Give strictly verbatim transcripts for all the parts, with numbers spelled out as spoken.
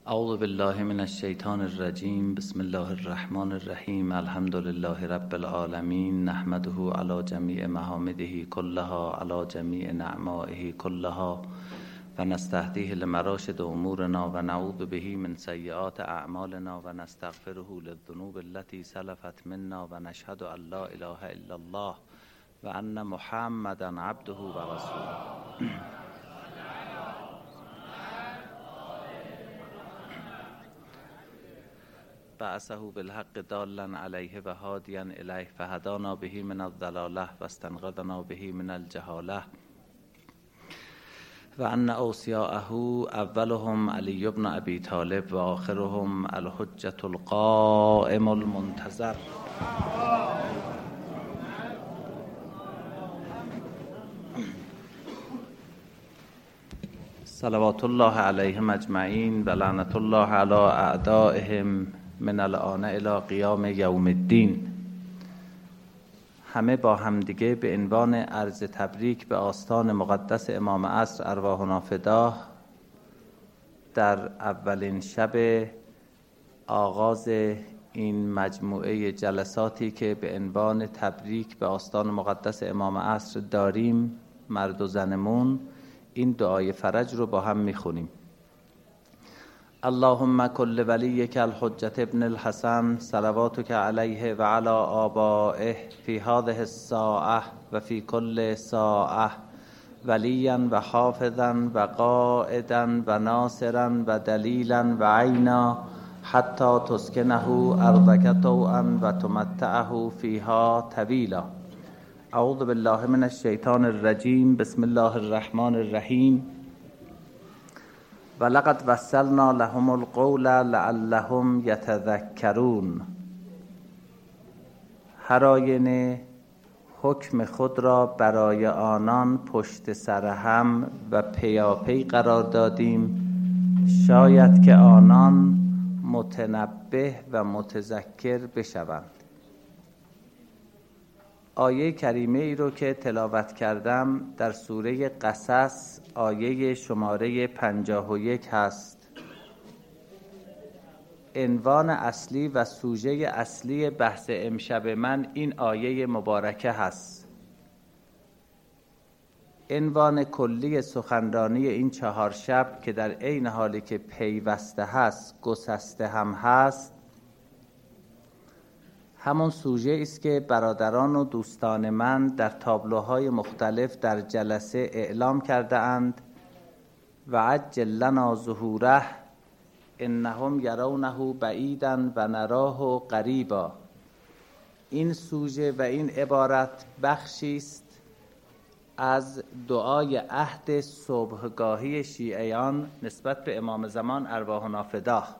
اعوذ بالله من الشیطان الرجیم. بسم الله الرحمن الرحیم. الحمد لله رب العالمین، نحمده علی جمیع محامده کلها، علی جمیع نعمائه کلها، و نستهدیه لمراشد امورنا و نعوذ به من سیئات اعمالنا و نستغفره للذنوب التي سلفت منا و نشهد ان لا اله الا الله و ان محمدا عبده و رسوله. بعثه بالحق دالا علیه و هادیا الیه، فهدانا به من الضلاله و استنقذنا به من الجهاله، و ان اوصیاءه اولهم علی بن ابی طالب و آخرهم الحجة القائم المنتظر. صلوات الله علیهم اجمعین و لعنت الله علی اعدائهم من الآن الی قیام یوم الدین. همه با همدیگه به عنوان عرض تبریک به آستان مقدس امام عصر ارواحنا فداه در اولین شب آغاز این مجموعه جلساتی که به عنوان تبریک به آستان مقدس امام عصر داریم، مرد و زنمون، این دعای فرج رو با هم میخونیم. اللهم کل ولیک الحجة ابن الحسن صلواتک علیه و علی آبائه فی هذه الساعة و فی کل ساعة ولیا و حافظا و قائدا و ناصرا و دلیلا و عینا حتی تسکنه ارضک طوعا و تمتعه فیها طویلا. اعوذ بالله من الشیطان الرجیم. بسم الله الرحمن الرحیم. ولقد وصلنا لهم القول لعلهم یتذکرون. هر آینه حکم خود را برای آنان پشت سر هم و پیاپی قرار دادیم، شاید که آنان متنبه و متذکر بشوند. آیه کریمه ای رو که تلاوت کردم در سوره قصص آیه شماره پنجاه و یک هست. عنوان اصلی و سوژه اصلی بحث امشب من این آیه مبارکه هست. عنوان کلی سخنرانی این چهار شب که در عین حالی که پیوسته هست گسسته هم هست، همون سوژه است که برادران و دوستان من در تابلوهای مختلف در جلسه اعلام کرده اند و عجل لنا ظهوره انهم یرونه بعیدا و نراه قریبا. این سوژه و این عبارت بخشی است از دعای عهد صبحگاهی شیعیان نسبت به امام زمان ارواحنا فداه.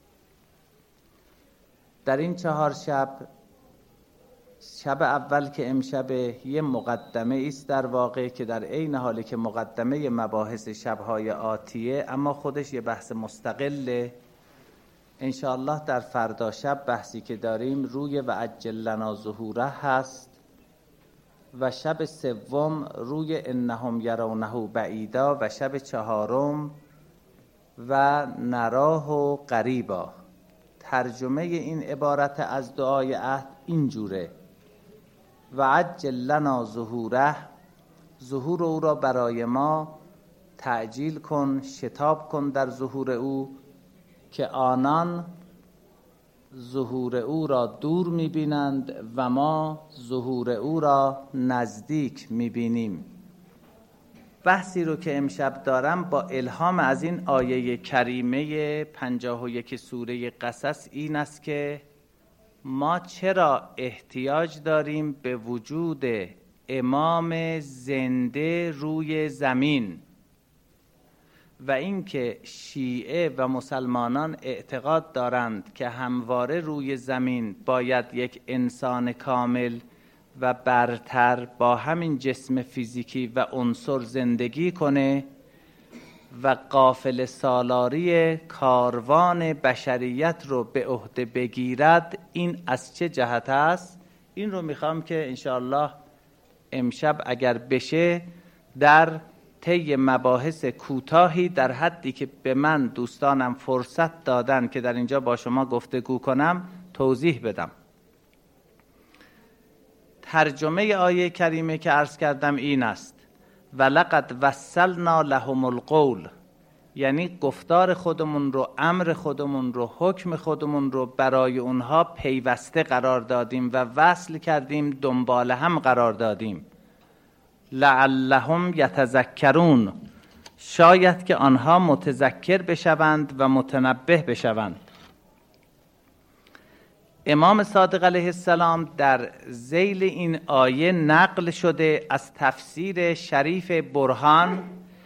در این چهار شب، شب اول که امشب یه مقدمه است در واقع که در عین حالی که مقدمه مباحث شبهای آتیه، اما خودش یه بحث مستقله. انشاءالله در فردا شب بحثی که داریم روی و عجل لنا ظهوره هست و شب سوم روی انهم یرونه بعیدا و شب چهارم و نراه و قریبا. ترجمه این عبارت از دعای عهد اینجوره: و عجل لنا ظهوره، ظهور او را برای ما تعجیل کن، شتاب کن در ظهور او، که آنان ظهور او را دور میبینند و ما ظهور او را نزدیک میبینیم. بحثی رو که امشب دارم با الهام از این آیه کریمه پنجاه و یک سوره قصص این است که ما چرا احتیاج داریم به وجود امام زنده روی زمین، و اینکه شیعه و مسلمانان اعتقاد دارند که همواره روی زمین باید یک انسان کامل و برتر با همین جسم فیزیکی و عنصر زندگی کنه و قافله سالاری کاروان بشریت رو به عهده بگیرد. این از چه جهت است؟ این رو میخوام که انشاءالله امشب اگر بشه در طی مباحث کوتاهی در حدی که به من دوستانم فرصت دادن که در اینجا با شما گفتگو کنم توضیح بدم. ترجمه آیه کریمه که عرض کردم این است: ولقد وصلنا لهم القول، یعنی گفتار خودمون رو، امر خودمون رو، حکم خودمون رو برای اونها پیوسته قرار دادیم و وصل کردیم، دنبال هم قرار دادیم. لعلهم یتذکرون، شاید که آنها متذکر بشوند و متنبه بشوند. امام صادق علیه السلام در ذیل این آیه نقل شده از تفسیر شریف برهان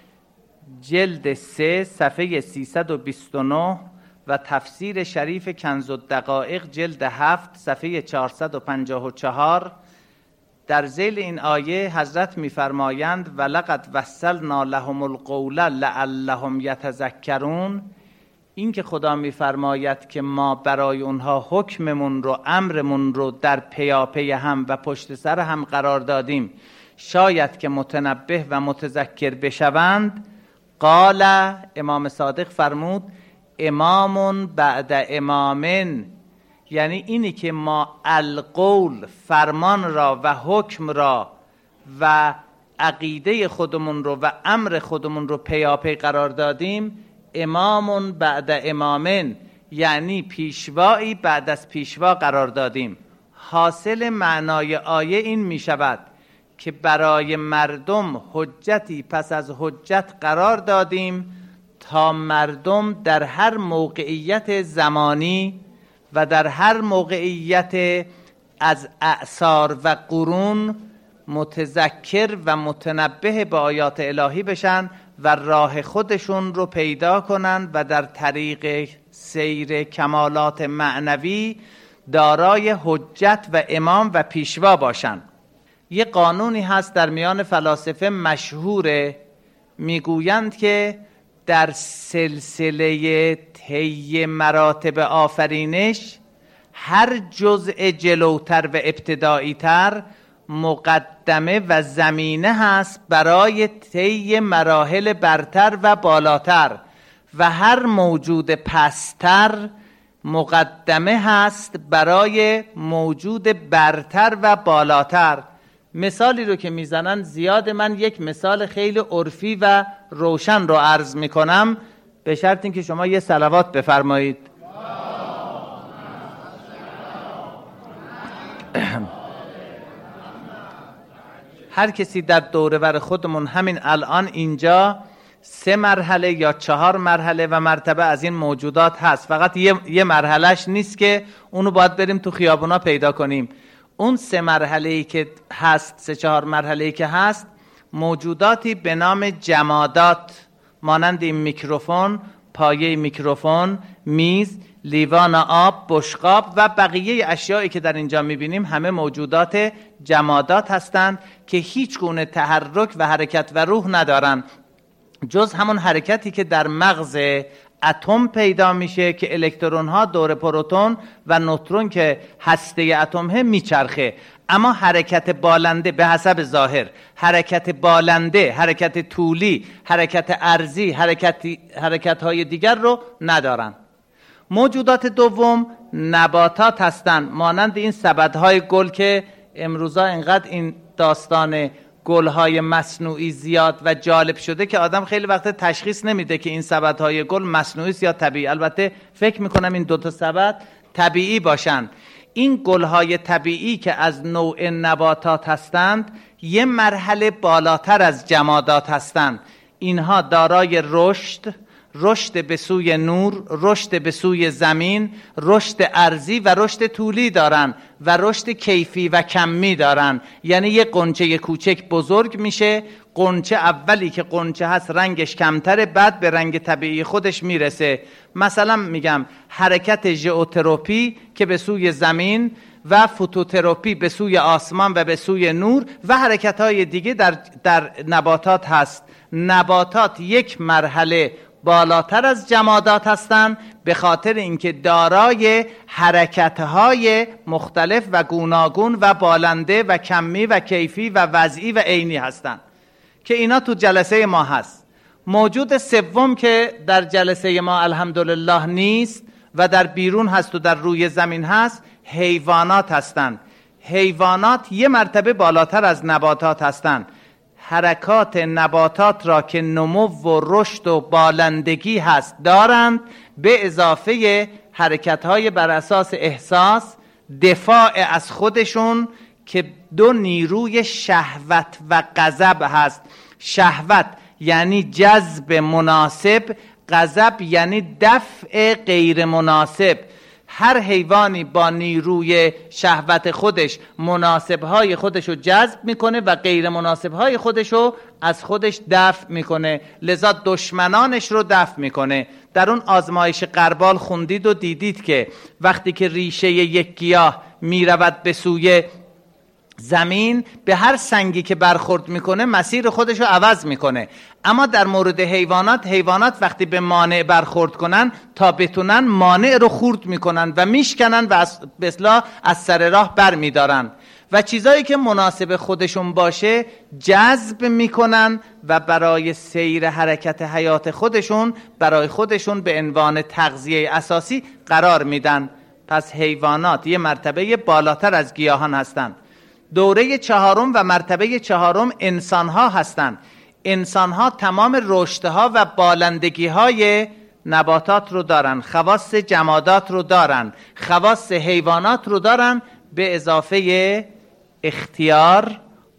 جلد سه صفحه سیصد و بیست و نه و تفسیر شریف کنز الدقایق جلد هفت صفحه چهارصد و پنجاه و چهار. در ذیل این آیه حضرت می‌فرمایند ولقد وصلنا لهم القول لعلهم یتذکرون. این که خدا می‌فرماید که ما برای اونها حکممون رو، امرمون رو در پیاپی هم و پشت سر هم قرار دادیم شاید که متنبه و متذکر بشوند. قال، امام صادق فرمود امامون بعد امامن، یعنی اینی که ما القول، فرمان را و حکم را و عقیده خودمون رو و امر خودمون رو پیاپی قرار دادیم، امامون بعد امامن، یعنی پیشوایی بعد از پیشوا قرار دادیم. حاصل معنای آیه این می شود که برای مردم حجتی پس از حجت قرار دادیم تا مردم در هر موقعیت زمانی و در هر موقعیت از اعصار و قرون متذکر و متنبه به آیات الهی بشن و راه خودشون رو پیدا کنن و در طریق سیر کمالات معنوی دارای حجت و امام و پیشوا باشن. یه قانونی هست در میان فلاسفه مشهوره، میگویند که در سلسله طی مراتب آفرینش هر جزء جلوتر و ابتدایی تر مقدمه و زمینه هست برای طی مراحل برتر و بالاتر و هر موجود پستر مقدمه هست برای موجود برتر و بالاتر. مثالی رو که میزنن زیاد، من یک مثال خیلی عرفی و روشن رو عرض میکنم به شرط اینکه شما یه صلوات بفرمایید. هر کسی در دوره ور خودمون همین الان اینجا سه مرحله یا چهار مرحله و مرتبه از این موجودات هست، فقط یه, یه مرحلهش نیست که اونو باید بریم تو خیابونا پیدا کنیم. اون سه مرحله‌ای که هست، سه چهار مرحله‌ای که هست، موجوداتی به نام جمادات مانند این میکروفون، پایه میکروفون، میز، لیوان آب، بشقاب و بقیه اشیایی که در اینجا میبینیم همه موجودات جمادات هستند که هیچ گونه تحرک و حرکت و روح ندارن جز همون حرکتی که در مغز اتم پیدا میشه که الکترون ها دور پروتون و نوترون که هسته اتمه میچرخه. اما حرکت بالنده به حسب ظاهر، حرکت بالنده، حرکت طولی، حرکت عرضی، حرکت حرکت های دیگر رو ندارن. موجودات دوم نباتات هستند، مانند این سبدهای گل که امروزا اینقدر این داستان گلهای مصنوعی زیاد و جالب شده که آدم خیلی وقت تشخیص نمیده که این سبدهای گل مصنوعی است یا طبیعی. البته فکر میکنم این دوتا سبد طبیعی باشن. این گلهای طبیعی که از نوع نباتات هستند یه مرحله بالاتر از جمادات هستند. اینها دارای رشد، رشد به سوی نور، رشد به سوی زمین، رشد ارضی و رشد طولی دارن و رشد کیفی و کمی دارن. یعنی یه قنچه کوچک بزرگ میشه، قنچه اولی که قنچه هست رنگش کمتره، بعد به رنگ طبیعی خودش میرسه. مثلا میگم حرکت ژئوتروپی که به سوی زمین و فوتوتراپی به سوی آسمان و به سوی نور و حرکت‌های دیگه در, در نباتات هست. نباتات یک مرحله بالاتر از جمادات هستند به خاطر اینکه دارای حرکت‌های مختلف و گوناگون و بالنده و کمی و کیفی و وضعی و عینی هستند که اینا تو جلسه ما هست. موجود سوم که در جلسه ما الحمدلله نیست و در بیرون هست و در روی زمین هست، حیوانات هستند. حیوانات یه مرتبه بالاتر از نباتات هستند. حرکات نباتات را که نمو و رشد و بالندگی هست دارند، به اضافه حرکت‌های بر اساس احساس، دفاع از خودشون که دو نیروی شهوت و غضب هست. شهوت یعنی جذب مناسب، غضب یعنی دفع غیر مناسب. هر حیوانی با نیروی شهوت خودش مناسبهای خودشو جذب میکنه و غیر مناسبهای خودشو از خودش دفع میکنه، لذا دشمنانش رو دفع میکنه. در اون آزمایش غربال خوندید و دیدید که وقتی که ریشه یک گیاه میرود به سوی زمین، به هر سنگی که برخورد میکنه مسیر خودشو عوض میکنه. اما در مورد حیوانات، حیوانات وقتی به مانع برخورد کنن تا بتونن مانع رو خورد میکنن و میشکنن و از بسلا از سر راه بر میدارن و چیزایی که مناسب خودشون باشه جذب میکنن و برای سیر حرکت حیات خودشون، برای خودشون به عنوان تغذیه اساسی قرار میدن. پس حیوانات یه مرتبه بالاتر از گیاهان هستند. دوره چهارم و مرتبه چهارم انسان‌ها هستند. انسان‌ها تمام رشدها و بالندگی‌های نباتات رو دارن، خواص جمادات رو دارن، خواص حیوانات رو دارن، به اضافه اختیار،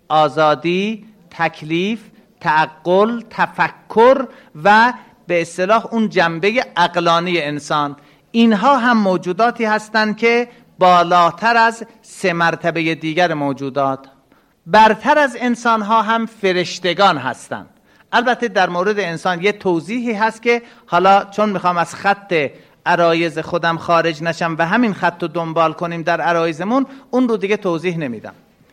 آزادی، تکلیف، تعقل، تفکر و به اصطلاح اون جنبه عقلانی انسان. اینها هم موجوداتی هستند که بالاتر از سه مرتبه دیگر موجودات. برتر از انسان ها هم فرشتگان هستند. البته در مورد انسان یه توضیحی هست که حالا چون میخوام از خط عرایض خودم خارج نشم و همین خط رو دنبال کنیم در عرایضمون، اون رو دیگه توضیح نمیدم.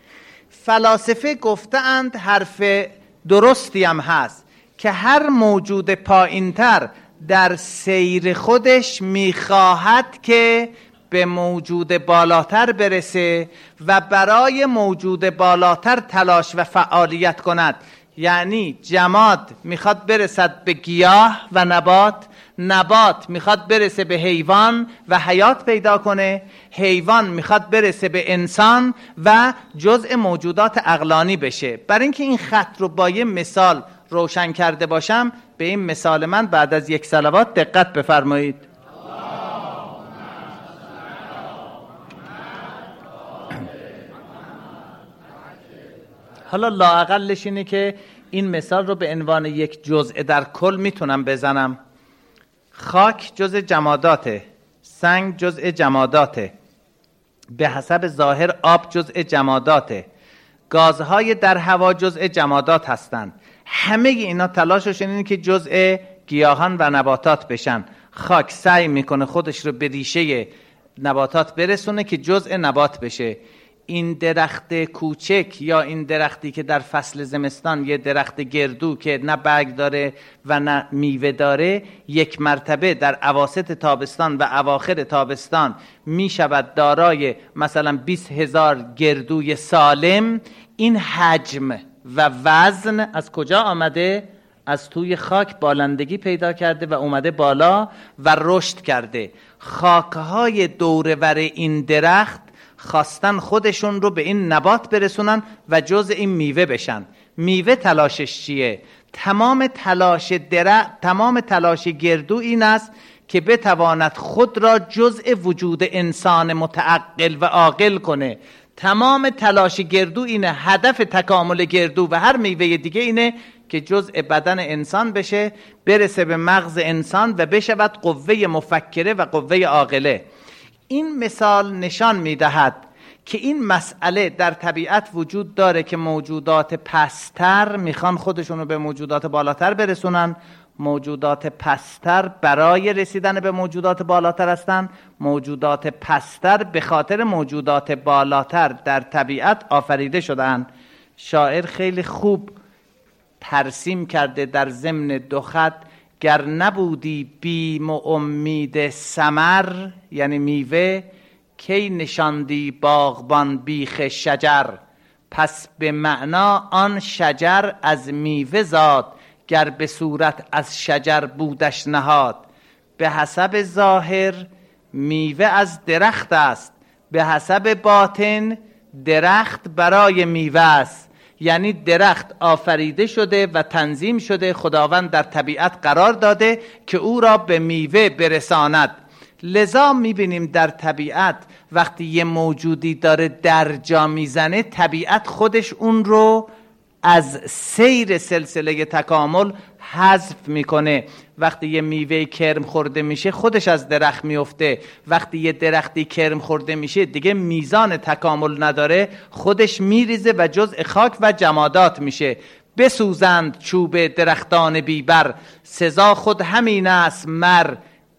فلاسفه گفتند حرف درستی هم هست که هر موجود پایینتر در سیر خودش میخواهد که به موجود بالاتر برسه و برای موجود بالاتر تلاش و فعالیت کند. یعنی جماد میخواد برسد به گیاه و نبات، نبات میخواد برسه به حیوان و حیات پیدا کنه، حیوان میخواد برسه به انسان و جزء موجودات عقلانی بشه. برای اینکه این خط رو با یه مثال روشن کرده باشم، به این مثال من بعد از یک صلوات دقت بفرمایید. حالا لااقلش اینه که این مثال رو به عنوان یک جزء در کل میتونم بزنم. خاک جزء جماداته، سنگ جزء جماداته، به حسب ظاهر آب جزء جماداته، گازهای در هوا جزء جمادات هستند. همه اینا تلاششون اینه که جزء گیاهان و نباتات بشن. خاک سعی میکنه خودش رو به ریشه نباتات برسونه که جزء نبات بشه. این درخت کوچک یا این درختی که در فصل زمستان یه درخت گردو که نه برگ داره و نه میوه داره، یک مرتبه در اواسط تابستان و اواخر تابستان می شود دارای مثلا بیست هزار گردوی سالم. این حجم و وزن از کجا آمده؟ از توی خاک بالندگی پیدا کرده و اومده بالا و رشد کرده. خاکهای دورور این درخت خواستن خودشون رو به این نبات برسونن و جزء این میوه بشن. میوه تلاشش چیه؟ تمام تلاش درخت، تمام تلاش گردو این است که بتواند خود را جزء وجود انسان متعقل و عاقل کنه. تمام تلاش گردو اینه، هدف تکامل گردو و هر میوه دیگه اینه که جزء بدن انسان بشه، برسه به مغز انسان و بشود قوه مفکره و قوه عاقله. این مثال نشان میدهد که این مسئله در طبیعت وجود داره که موجودات پستر میخوان خودشون رو به موجودات بالاتر برسونن. موجودات پستر برای رسیدن به موجودات بالاتر هستن. موجودات پستر به خاطر موجودات بالاتر در طبیعت آفریده شدن. شاعر خیلی خوب ترسیم کرده در ضمن دو خط: گر نبودی بیم و امید ثمر، یعنی میوه، کی نشاندی باغبان بیخ شجر. پس به معنا آن شجر از میوه زاد، گر به صورت از شجر بودش نهاد. به حسب ظاهر میوه از درخت است، به حسب باطن درخت برای میوه است. یعنی درخت آفریده شده و تنظیم شده، خداوند در طبیعت قرار داده که او را به میوه برساند. لذا میبینیم در طبیعت وقتی یه موجودی داره درجا میزنه، طبیعت خودش اون رو از سیر سلسله تکامل حذف میکنه. وقتی یه میوه کرم خورده میشه خودش از درخت میفته، وقتی یه درختی کرم خورده میشه دیگه میزان تکامل نداره، خودش میریزه و جزء خاک و جمادات میشه. بسوزند چوب درختان بیبر، سزا خود همین است مر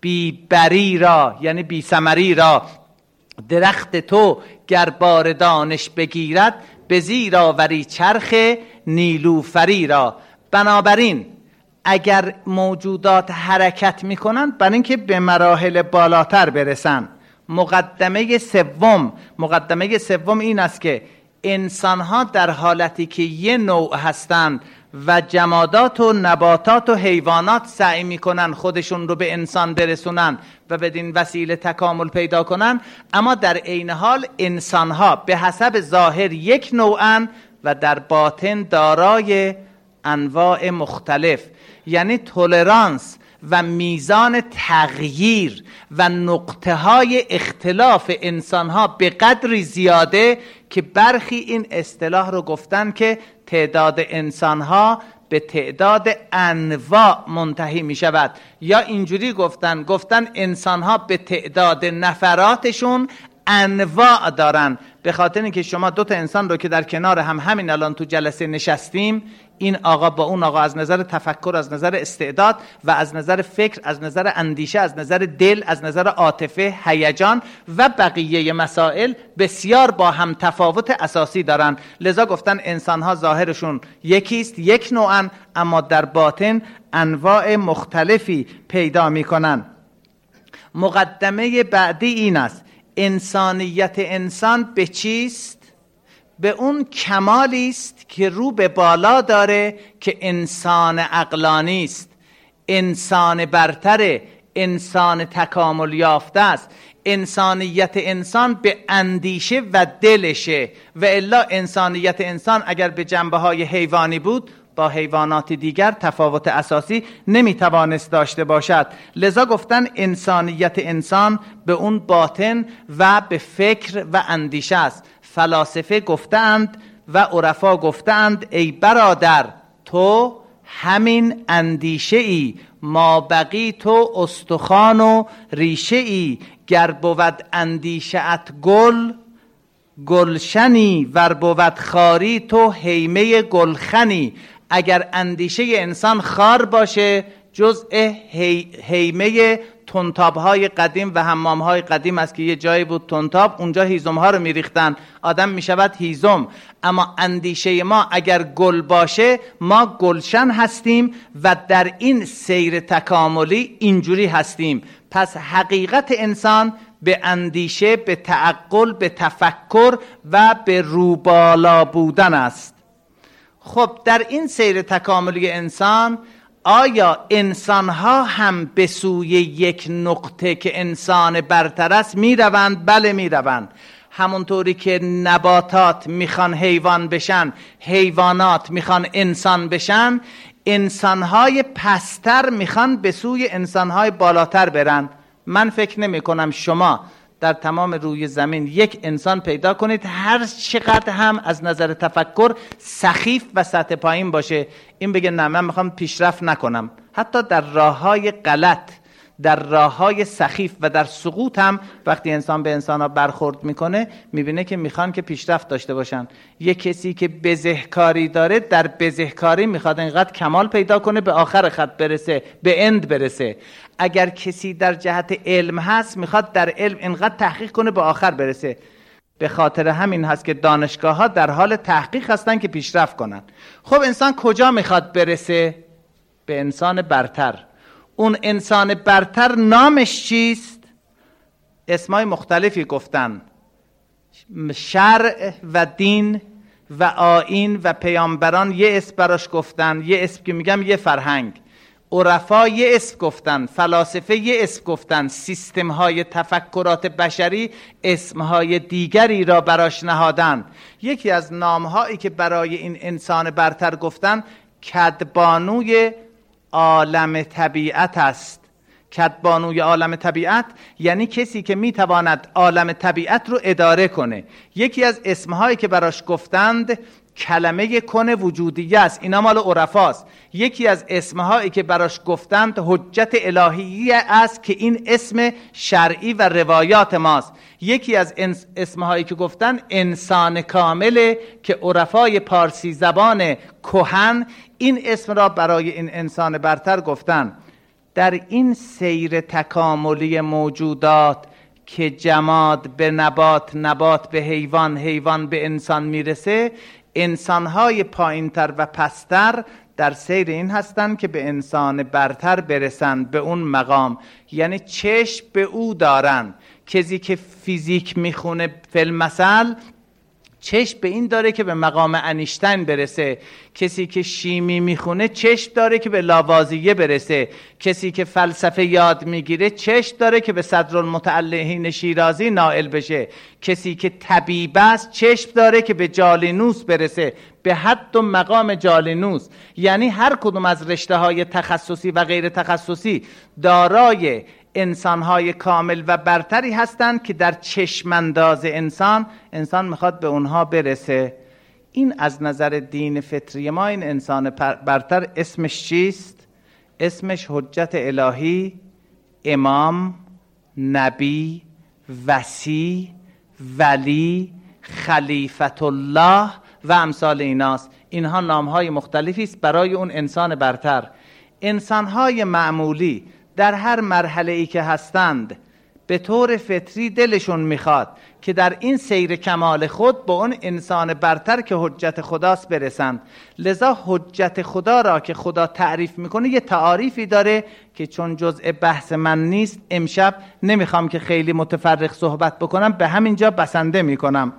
بیبری را، یعنی بی ثمری را. درخت تو گر بار دانش بگیرد، به زیر آوری چرخ نیلوفری را. بنابراین اگر موجودات حرکت میکنند برای اینکه به مراحل بالاتر برسن، مقدمه سوم مقدمه سوم این است که انسانها در حالتی که یه نوع هستند و جمادات و نباتات و حیوانات سعی میکنن خودشون رو به انسان برسونن و بدین وسیله تکامل پیدا کنن، اما در عین حال انسانها به حسب ظاهر یک نوعن و در باطن دارای انواع مختلف. یعنی تولرانس و میزان تغییر و نقطه های اختلاف انسان ها به قدری زیاده که برخی این اصطلاح رو گفتن که تعداد انسان ها به تعداد انواع منتهی می شود، یا اینجوری گفتن گفتن انسان ها به تعداد نفراتشون انواع دارن. به خاطر اینکه شما دو تا انسان رو که در کنار هم همین الان تو جلسه نشستیم، این آقا با اون آقا از نظر تفکر، از نظر استعداد و از نظر فکر، از نظر اندیشه، از نظر دل، از نظر عاطفه، هیجان و بقیه مسائل بسیار با هم تفاوت اساسی دارن. لذا گفتن انسان‌ها ظاهرشون یکیست، یک نوعن، اما در باطن انواع مختلفی پیدا می‌کنن. مقدمه بعدی این است: انسانیت انسان به چیست؟ به اون کمالی است که رو به بالا داره که انسان عقلانی است، انسان برتره، انسان تکامل یافته است. انسانیت انسان به اندیشه و دلشه، و الا انسانیت انسان اگر به جنبه های حیوانی بود با حیوانات دیگر تفاوت اساسی نمیتوانست داشته باشد. لذا گفتن انسانیت انسان به اون باطن و به فکر و اندیشه است. فلاسفه گفتند و عرفا گفتند ای برادر تو همین اندیشه ای، ما بقی تو استخوان و ریشه ای، گر بود اندیشه ات گل گلشنی، ور بود خاری تو حیمه گلخنی. اگر اندیشه انسان خار باشه جزء حیمه تنتاب‌های قدیم و حمام‌های قدیم است که یه جایی بود تنتاب، اونجا هیزم‌ها رو می‌ریختن، آدم می‌شود هیزم. اما اندیشه ما اگر گل باشه ما گلشن هستیم و در این سیر تکاملی اینجوری هستیم. پس حقیقت انسان به اندیشه، به تعقل، به تفکر و به روبالا بودن است. خب در این سیر تکاملی انسان آیا انسان‌ها هم به سوی یک نقطه که انسان برتر است می‌روند؟ بله می‌روند. همونطوری که نباتات میخوان حیوان بشن، حیوانات میخوان انسان بشن، انسان‌های پستر میخوان به سوی انسان‌های بالاتر برن. من فکر نمی کنم شما در تمام روی زمین یک انسان پیدا کنید هر چقدر هم از نظر تفکر سخیف و سطح پایین باشه این بگه نه من میخوام پیشرفت نکنم. حتی در راه‌های غلط، در راه‌های سخیف و در سقوط هم وقتی انسان به انسان‌ها برخورد میکنه میبینه که میخوان که پیشرفت داشته باشن. یک کسی که بزهکاری داره در بزهکاری میخواد اینقدر کمال پیدا کنه به آخر خط برسه، به اند برسه. اگر کسی در جهت علم هست میخواد در علم اینقدر تحقیق کنه به آخر برسه. به خاطر همین هست که دانشگاه‌ها در حال تحقیق هستن که پیشرفت کنن. خب انسان کجا میخواد برسه؟ به انسان برتر. اون انسان برتر نامش چیست؟ اسمای مختلفی گفتن. شرع و دین و آیین و پیامبران یه اسم براش گفتن، یه اسم که میگم یه فرهنگ، عرفا یه اسم گفتن، فلاسفه یه اسم گفتن، سیستم های تفکرات بشری اسمهای دیگری را براش نهادن. یکی از نامهایی که برای این انسان برتر گفتن کدبانوی عالم طبیعت است. کدبانوی عالم طبیعت یعنی کسی که میتواند عالم طبیعت رو اداره کنه. یکی از اسمهایی که براش گفتند کلمه کن وجودیه است، اینا مال عرفاست. یکی از اسمهایی که براش گفتند حجت الهیه است که این اسم شرعی و روایات ماست. یکی از اسمهایی که گفتن انسان کامله که عرفای پارسی زبان کهن این اسم را برای این انسان برتر گفتن. در این سیر تکاملی موجودات که جماد به نبات، نبات به حیوان، حیوان به انسان میرسه، انسانهای پایینتر و پستر در سیر این هستند که به انسان برتر برسند، به اون مقام. یعنی چشم به او دارن. کسی که فیزیک میخونه فیلمثل چشم به این داره که به مقام انیشتین برسه. کسی که شیمی میخونه چشم داره که به لاوازیه برسه. کسی که فلسفه یاد میگیره چشم داره که به صدرالمتعلقین شیرازی نائل بشه. کسی که طبیب است چشم داره که به جالینوس برسه، به حد و مقام جالینوس. یعنی هر کدوم از رشته های تخصصی و غیر تخصصی دارای انسان‌های کامل و برتری هستند که در چشمانداز انسان انسان میخواد به اونها برسه. این از نظر دین فطری ما این انسان برتر اسمش چیست؟ اسمش حجت الهی، امام، نبی، وصی، ولی، خلیفت الله و امثال ایناست. اینها نام‌های مختلفی است برای اون انسان برتر. انسان‌های معمولی در هر مرحله ای که هستند به طور فطری دلشون میخواد که در این سیر کمال خود با اون انسان برتر که حجت خداست برسند. لذا حجت خدا را که خدا تعریف میکنه یه تعاریفی داره که چون جزء بحث من نیست امشب نمیخوام که خیلی متفرق صحبت بکنم، به همینجا بسنده میکنم.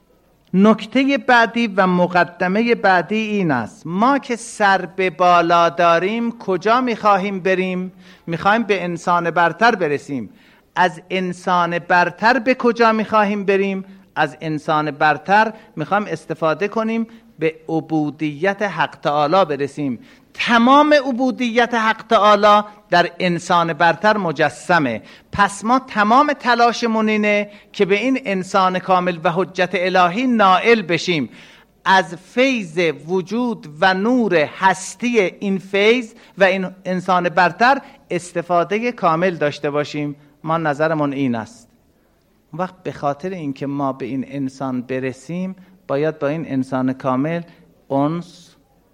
نکته بعدی و مقدمه بعدی این است: ما که سر به بالا داریم کجا میخواهیم بریم؟ میخواهیم به انسان برتر برسیم. از انسان برتر به کجا میخواهیم بریم؟ از انسان برتر میخوایم استفاده کنیم به عبودیت حق تعالی برسیم. تمام عبودیت حق تعالی در انسان برتر مجسمه. پس ما تمام تلاشمون اینه که به این انسان کامل و حجت الهی نائل بشیم. از فیض وجود و نور هستی این فیض و این انسان برتر استفاده کامل داشته باشیم. ما نظرمون این است. وقت به خاطر اینکه ما به این انسان برسیم باید با این انسان کامل انس،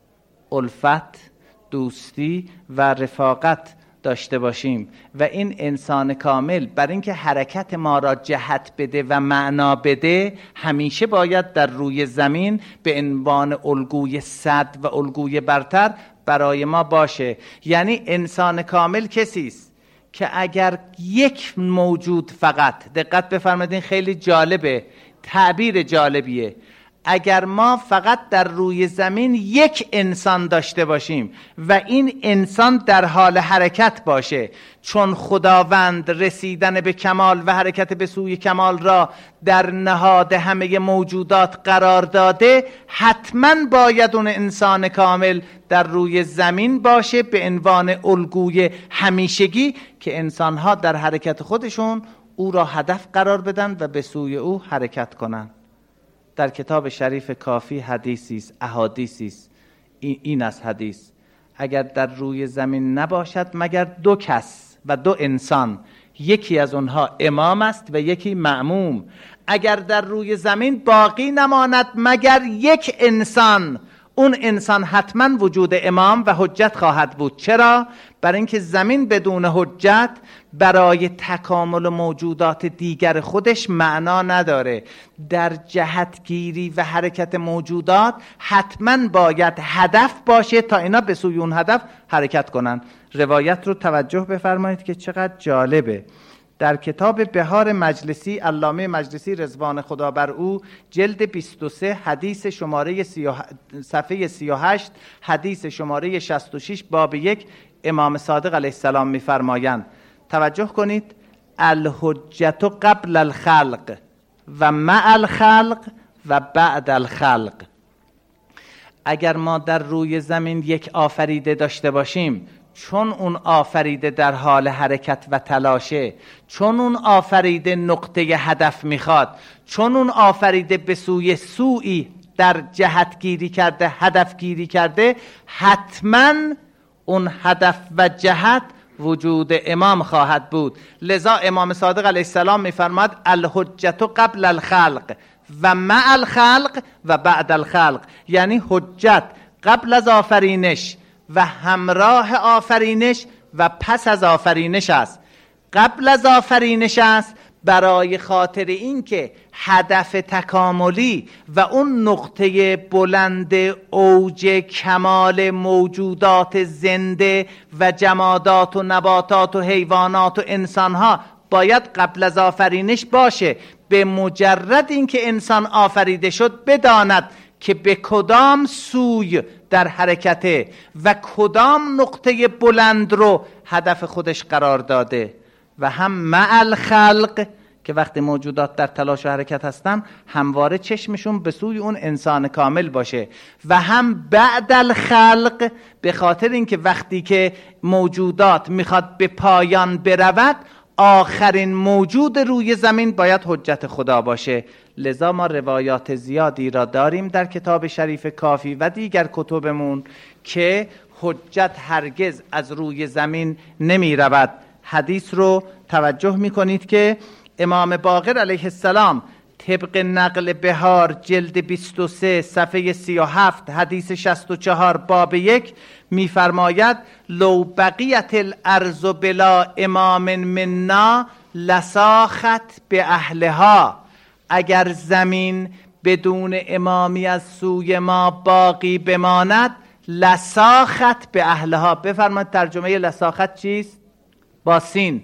الفت، دوستی و رفاقت داشته باشیم. و این انسان کامل بر اینکه حرکت ما را جهت بده و معنا بده همیشه باید در روی زمین به عنوان الگوی صد و الگوی برتر برای ما باشه. یعنی انسان کامل کسی است که اگر یک موجود فقط، دقت بفرمایید خیلی جالبه، تعبیر جالبیه، اگر ما فقط در روی زمین یک انسان داشته باشیم و این انسان در حال حرکت باشه، چون خداوند رسیدن به کمال و حرکت به سوی کمال را در نهاد همه موجودات قرار داده، حتما باید اون انسان کامل در روی زمین باشه به عنوان الگوی همیشگی که انسانها در حرکت خودشون او را هدف قرار بدن و به سوی او حرکت کنن. در کتاب شریف کافی حدیثی است، احادیثی است. این از حدیث: اگر در روی زمین نباشد مگر دو کس و دو انسان، یکی از اونها امام است و یکی مأموم. اگر در روی زمین باقی نماند مگر یک انسان، اون انسان حتما وجود امام و حجت خواهد بود. چرا؟ برای اینکه زمین بدون حجت برای تکامل موجودات دیگر خودش معنا نداره. در جهتگیری و حرکت موجودات حتما باید هدف باشه تا اینا به سوی اون هدف حرکت کنن. روایت رو توجه بفرمایید که چقدر جالبه. در کتاب بهار مجلسی، علامه مجلسی رضوان خدا بر او، جلد بیست و سه، حدیث شماره صفحه سی و هشت، حدیث شماره شصت و شش، باب یک، امام صادق علیه السلام می‌فرمایند، توجه کنید، الحجت قبل الخلق و مع الخلق و بعد الخلق. اگر ما در روی زمین یک آفریده داشته باشیم، چون اون آفریده در حال حرکت و تلاشه، چون اون آفریده نقطه هدف میخواد، چون اون آفریده به سوی سوی در جهت گیری کرده، هدف گیری کرده، حتما اون هدف و جهت وجود امام خواهد بود. لذا امام صادق علیه السلام میفرماد الحجت قبل الخلق و مع الخلق و بعد الخلق، یعنی حجت قبل از آفرینش و همراه آفرینش و پس از آفرینش است. قبل از آفرینش است برای خاطر اینکه هدف تکاملی و اون نقطه بلند اوج کمال موجودات زنده و جمادات و نباتات و حیوانات و انسانها باید قبل از آفرینش باشه. به مجرد اینکه انسان آفریده شد بداند که به کدام سوی در حرکته و کدام نقطه بلند رو هدف خودش قرار داده. و هم مع الخلق که وقتی موجودات در تلاش و حرکت هستن همواره چشمشون به سوی اون انسان کامل باشه. و هم بعد الخلق به خاطر اینکه وقتی که موجودات میخواد به پایان برود، آخرین موجود روی زمین باید حجت خدا باشه. لذا ما روایات زیادی را داریم در کتاب شریف کافی و دیگر کتبمون که حجت هرگز از روی زمین نمی رود. حدیث رو توجه می کنید که امام باقر علیه السلام طبق نقل بهار جلد بیست و سه صفحه سی و هفت حدیث شصت و چهار باب یک میفرماید لو بقیت الارض بلا امام منا لساخت به اهلها، اگر زمین بدون امامی از سوی ما باقی بماند لساخت به اهلها. بفرمایید ترجمه لساخت چیست؟ با سین.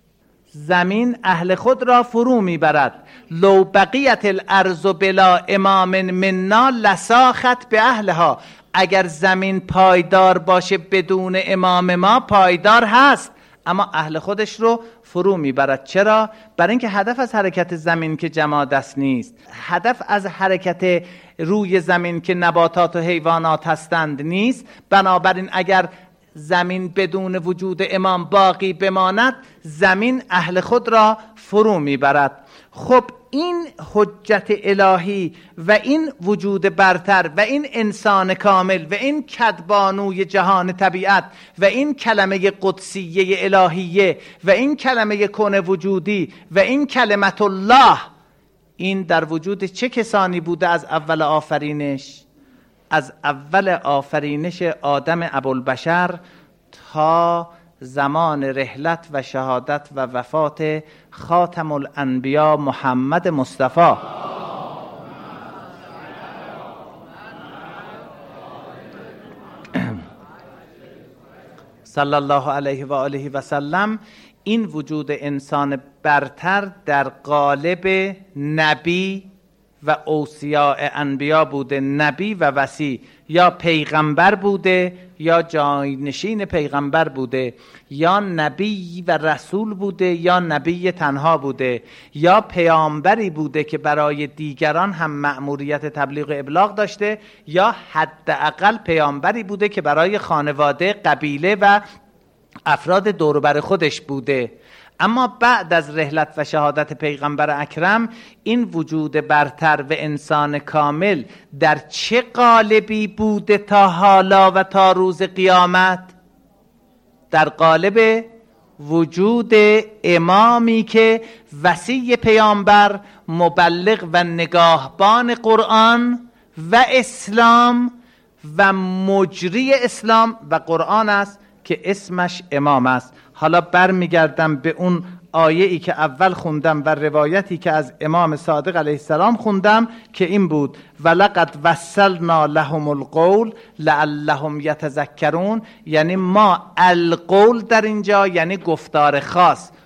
زمین اهل خود را فرو میبرد. لو بقیت الارض بلا امام منا لساخت به اهلها، اگر زمین پایدار باشه بدون امام ما پایدار هست اما اهل خودش رو فرو میبرد. چرا؟ برای اینکه هدف از حرکت زمین که جماد است نیست، هدف از حرکت روی زمین که نباتات و حیوانات هستند نیست. بنابراین اگر زمین بدون وجود امام باقی بماند زمین اهل خود را فرو میبرد. خب این حجت الهی و این وجود برتر و این انسان کامل و این کدبانوی جهان طبیعت و این کلمه قدسیه الهیه و این کلمه کون وجودی و این کلمت الله، این در وجود چه کسانی بوده از اول آفرینش؟ از اول آفرینش آدم ابوالبشر تا زمان رحلت و شهادت و وفات خاتم الانبیا محمد مصطفی صلی الله علیه و آله و سلم. این وجود انسان برتر در قالب نبی و اوصیاء انبیا بوده. نبی و وصی، یا پیغمبر بوده یا جانشین پیغمبر بوده، یا نبی و رسول بوده یا نبی تنها بوده، یا پیامبری بوده که برای دیگران هم مأموریت تبلیغ و ابلاغ داشته، یا حداقل پیامبری بوده که برای خانواده، قبیله و افراد دور و بر خودش بوده. اما بعد از رحلت و شهادت پیغمبر اکرم این وجود برتر و انسان کامل در چه قالبی بوده تا حالا و تا روز قیامت؟ در قالب وجود امامی که وصی پیامبر، مبلغ و نگاهبان قرآن و اسلام و مجری اسلام و قرآن است که اسمش امام است. حالا برمیگردم به اون آیه ای که اول خوندم و روایتی که از امام صادق علیه السلام خوندم که این بود ولقد وصلنا لهم القول لعلهم یتذکرون. یعنی ما القول در اینجا یعنی گفتار خاص،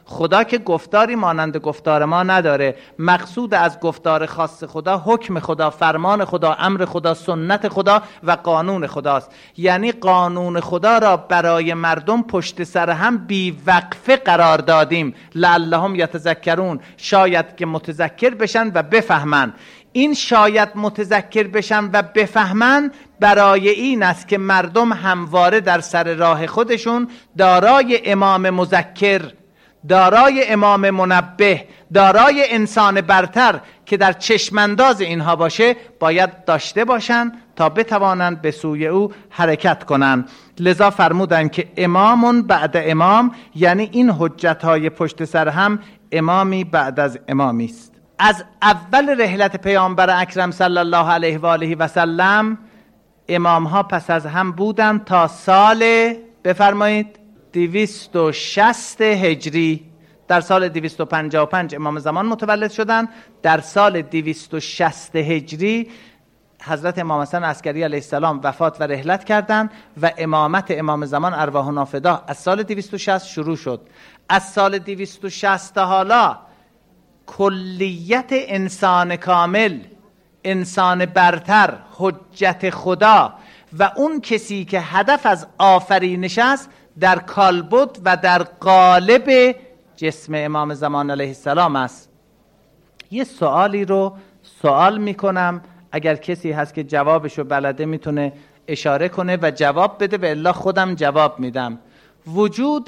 خدا که گفتاری مانند گفتار ما نداره. مقصود از گفتار خاص خدا حکم خدا، فرمان خدا، امر خدا، سنت خدا و قانون خداست. یعنی قانون خدا را برای مردم پشت سر هم بی وقفه قرار دادیم لعلهم یتذکرون، شاید که متذکر بشن و بفهمن. این شاید متذکر بشن و بفهمن برای این است که مردم همواره در سر راه خودشون دارای امام مذکر، دارای امام منبه، دارای انسان برتر که در چشمانداز اینها باشه باید داشته باشن تا بتوانند به سوی او حرکت کنند. لذا فرمودن که امامون بعد امام، یعنی این حجت‌های پشت سر هم امامی بعد از امامی است. از اول رحلت پیامبر اکرم صلی الله علیه و آله و سلم امام ها پس از هم بودند تا سال بفرمایید دویست و شصت هجری. در سال دویست و پنجاه و پنج امام زمان متولد شدند. در سال دویست و شصت هجری حضرت امام حسن عسکری علیه السلام وفات و رحلت کردند و امامت امام زمان ارواح نافدا از سال دویست و شصت شروع شد. از سال دویست و شصت تا حالا کلیت انسان کامل، انسان برتر، حجت خدا و اون کسی که هدف از آفرینش است در کالبد و در قالب جسم امام زمان علیه السلام است. یه سوالی رو سوال میکنم، اگر کسی هست که جوابشو بلده میتونه اشاره کنه و جواب بده، و الا خودم جواب میدم. وجود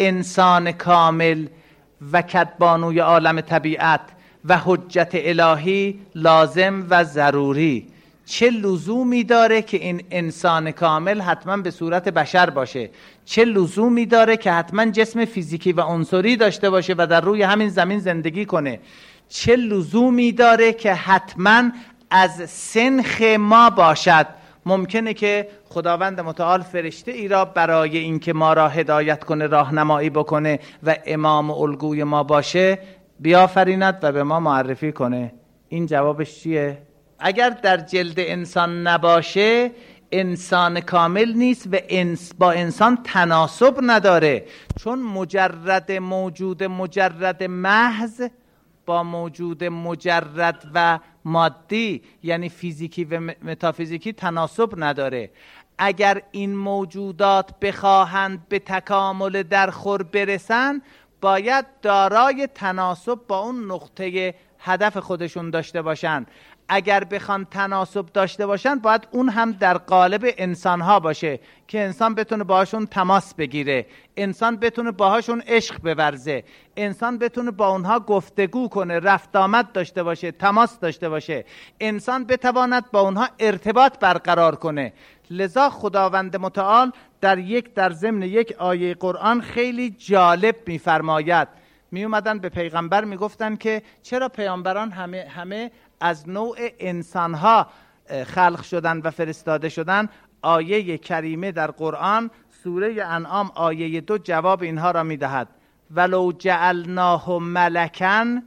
انسان کامل و کدبانوی عالم طبیعت و حجت الهی لازم و ضروری چه لزومی داره که این انسان کامل حتما به صورت بشر باشه؟ چه لزومی داره که حتما جسم فیزیکی و عنصری داشته باشه و در روی همین زمین زندگی کنه؟ چه لزومی داره که حتما از سنخ ما باشد؟ ممکنه که خداوند متعال فرشته ای را برای اینکه ما را هدایت کنه، راهنمایی بکنه و امام و الگوی ما باشه بیافریند و به ما معرفی کنه. این جوابش چیه؟ اگر در جلد انسان نباشه انسان کامل نیست و انس با انسان تناسب نداره، چون مجرد موجود مجرد محض با موجود مجرد و مادی یعنی فیزیکی و متافیزیکی تناسب نداره. اگر این موجودات بخواهند به تکامل در خور برسن باید دارای تناسب با اون نقطه هدف خودشون داشته باشن. اگر بخوان تناسب داشته باشن باید اون هم در قالب انسانها باشه که انسان بتونه باهاشون تماس بگیره، انسان بتونه باهاشون عشق بورزه، انسان بتونه با اونها گفتگو کنه، رفت آمد داشته باشه، تماس داشته باشه، انسان بتواند با اونها ارتباط برقرار کنه. لذا خداوند متعال در یک در ضمن یک آیه قرآن خیلی جالب می‌فرماید. می اومدن به پیغمبر میگفتن که چرا پیامبران همه همه از نوع انسانها خلق شدن و فرستاده شدن؟ آیه کریمه در قرآن سوره انعام آیه دو جواب اینها را میدهد. ولو جعلناه ملکا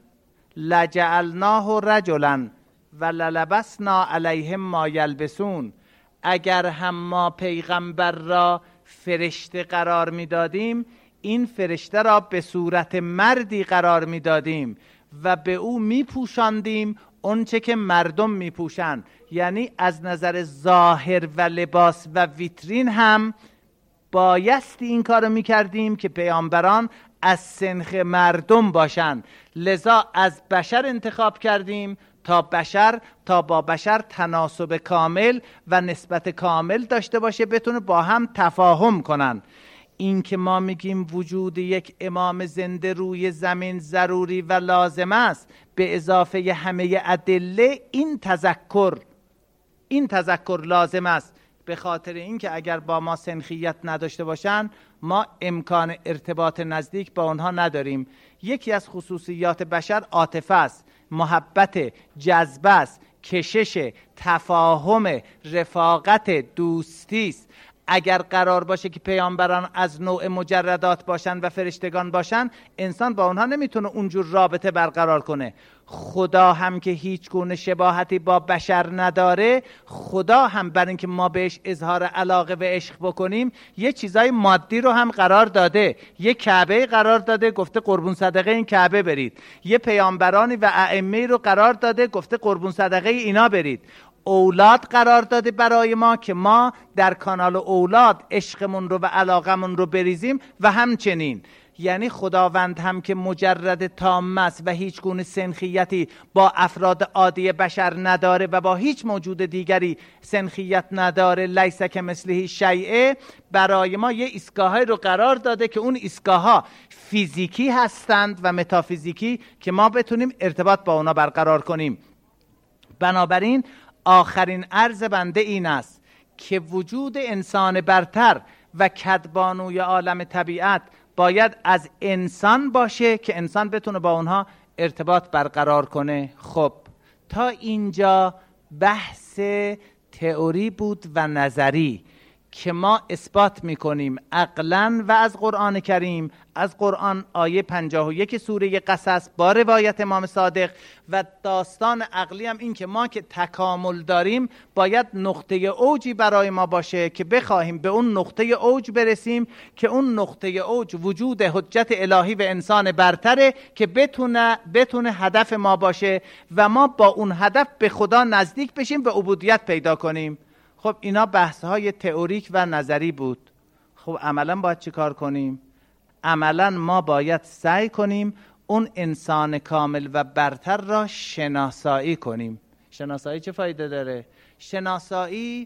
لجعلناه رجلا وللبسنا علیهم ما یلبسون. اگر هم ما پیغمبر را فرشته قرار میدادیم این فرشته را به صورت مردی قرار میدادیم و به او میپوشاندیم اونچه که مردم میپوشن. یعنی از نظر ظاهر و لباس و ویترین هم بایستی این کارو میکردیم که پیامبران از سنخ مردم باشن. لذا از بشر انتخاب کردیم تا بشر تا با بشر تناسب کامل و نسبت کامل داشته باشه، بتونه با هم تفاهم کنن. این که ما میگیم وجود یک امام زنده روی زمین ضروری و لازم است به اضافه همه ادله، این تذکر این تذکر لازم است، به خاطر اینکه اگر با ما سنخیت نداشته باشن ما امکان ارتباط نزدیک با اونها نداریم. یکی از خصوصیات بشر عاطفه است، محبت، جذبه است، کشش، تفاهم، رفاقت، دوستی است. اگر قرار باشه که پیامبران از نوع مجردات باشن و فرشتگان باشن، انسان با اونها نمیتونه اونجور رابطه برقرار کنه. خدا هم که هیچ گونه شباهتی با بشر نداره، خدا هم برای اینکه ما بهش اظهار علاقه و عشق بکنیم یه چیزای مادی رو هم قرار داده. یه کعبه قرار داده، گفته قربون صدقه این کعبه برید. یه پیامبرانی و ائمه رو قرار داده، گفته قربون صدقه اینا برید. اولاد قرار داده برای ما که ما در کانال اولاد عشقمون رو و علاقمون رو بریزیم و همچنین. یعنی خداوند هم که مجرد تام است و هیچ گونه سنخیتی با افراد عادی بشر نداره و با هیچ موجود دیگری سنخیت نداره، لیس کمثله شیء، برای ما یه ایستگاهی رو قرار داده که اون ایستگاه‌ها فیزیکی هستند و متافیزیکی که ما بتونیم ارتباط با اونا برقرار کنیم. بنابراین آخرین عرض بنده این است که وجود انسان برتر و کدبانوی عالم طبیعت باید از انسان باشه که انسان بتونه با اونها ارتباط برقرار کنه. خب تا اینجا بحث تئوری بود و نظری که ما اثبات میکنیم عقلاً و از قرآن کریم، از قرآن آیه پنجاه و یک سوره قصص با روایت امام صادق و داستان عقلی هم این که ما که تکامل داریم باید نقطه اوجی برای ما باشه که بخواهیم به اون نقطه اوج برسیم که اون نقطه اوج وجود حجت الهی و انسان برتره که بتونه بتونه هدف ما باشه و ما با اون هدف به خدا نزدیک بشیم و عبودیت پیدا کنیم. خب اینا بحث های تئوریک و نظری بود. خب عملا باید چی کار کنیم؟ عملا ما باید سعی کنیم اون انسان کامل و برتر را شناسایی کنیم. شناسایی چه فایده داره؟ شناسایی